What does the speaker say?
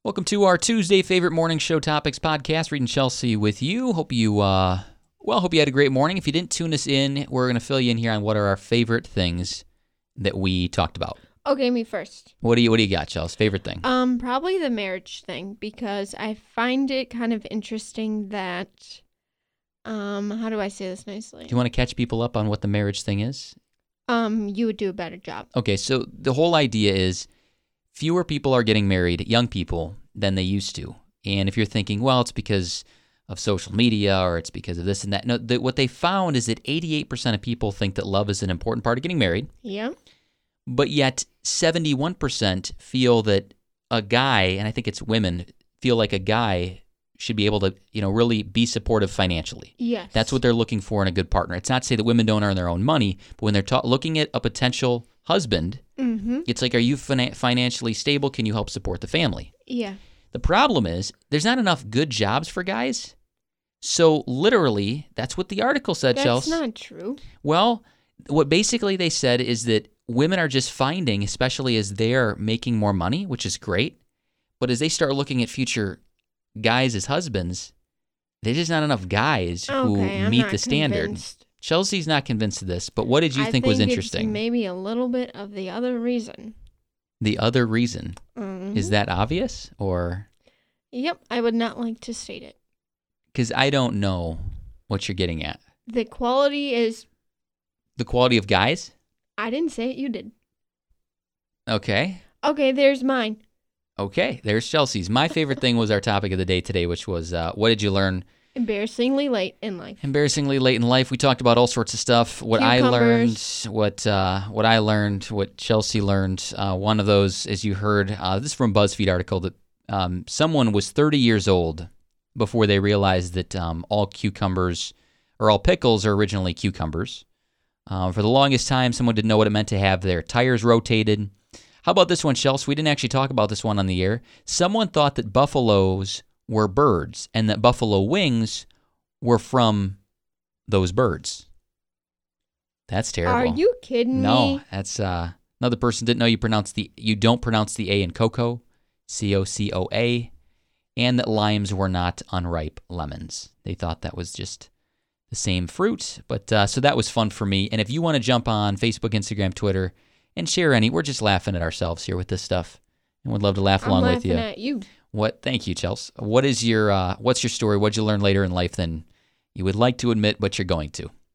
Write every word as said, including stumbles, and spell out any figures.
Welcome to our Tuesday favorite morning show topics podcast. Reed and Chelsea with you. Hope you, uh, well, hope you had a great morning. If you didn't tune us in, we're going to fill you in here on what are our favorite things that we talked about. Okay, me first. What do you, what do you got, Chelsea? Favorite thing? Um, probably the marriage thing, because I find it kind of interesting that, um, how do I say this nicely? Do you want to catch people up on what the marriage thing is? Um, you would do a better job. Okay, so the whole idea is fewer people are getting married, young people, than they used to. And if you're thinking, well, it's because of social media or it's because of this and that. No, the, what they found is that eighty-eight percent of people think that love is an important part of getting married. Yeah. But yet seventy-one percent feel that a guy, and I think it's women, feel like a guy should be able to, you know, really be supportive financially. Yes. That's what they're looking for in a good partner. It's not to say that women don't earn their own money, but when they're ta- looking at a potential husband, mm-hmm. it's like, are you fina- financially stable? Can you help support the family? Yeah. The problem is there's not enough good jobs for guys. So literally, that's what the article said, That's Chelsea. not true. Well, what basically they said is that women are just finding, especially as they're making more money, which is great, but as they start looking at future guys as husbands, there's just not enough guys who Okay, I'm meet not the standard. convinced. Chelsea's not convinced of this, but what did you I think was it's interesting? maybe a little bit of the other reason. The other reason. Mhm. Is that obvious? Or Yep, I would not like to state it. because I don't know what you're getting at. The quality is, The quality of guys? I didn't say it, you did. Okay. Okay, there's mine. Okay, there's Chelsea's. My favorite thing was our topic of the day today, which was uh, what did you learn Embarrassingly late in life. embarrassingly late in life? We talked about all sorts of stuff. What I learned, Cucumbers. what uh, what I learned, what Chelsea learned. Uh, one of those, as you heard, uh, this is from a BuzzFeed article that um, someone was thirty years old before they realized that um, all cucumbers or all pickles are originally cucumbers. Uh, for the longest time, someone didn't know what it meant to have their tires rotated. How about this one, Chelsea? We didn't actually talk about this one on the air. Someone thought that buffaloes were birds and that buffalo wings were from those birds. That's terrible. Are you kidding No, me? that's uh, another person didn't know you pronounce the you don't pronounce the A in cocoa, C O C O A, and that limes were not unripe lemons. They thought that was just the same fruit. But uh, so that was fun for me. And if you want to jump on Facebook, Instagram, Twitter, and share any, we're just laughing at ourselves here with this stuff, and would love to laugh I'm along laughing with you. at you. What? Thank you, Chelsea. What is your uh, what's your story? What'd you learn later in life than you would like to admit, but you're going to?